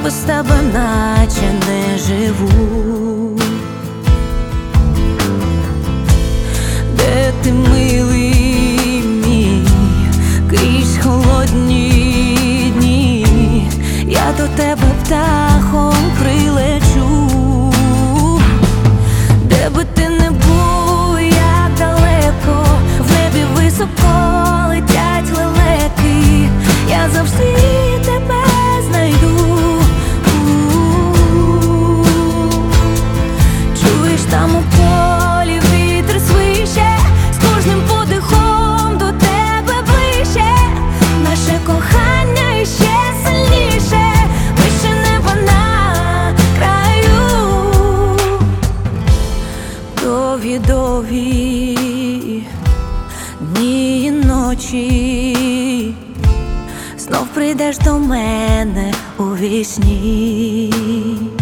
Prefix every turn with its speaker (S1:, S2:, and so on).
S1: без тебе наче не живу. Де ти, милий мій, крізь холодні дні, я до тебе птахом прилечу. Де би ти не був, як далеко, в небі високо летять лелеки, я завжди тебе знайду. Чуєш, там у полі вітер свище, з кожним подихом до тебе ближче, наше кохання іще сильніше, вище неба на краю. Довгі-довгі дні і ночі, знов прийдеш до мене у вісні.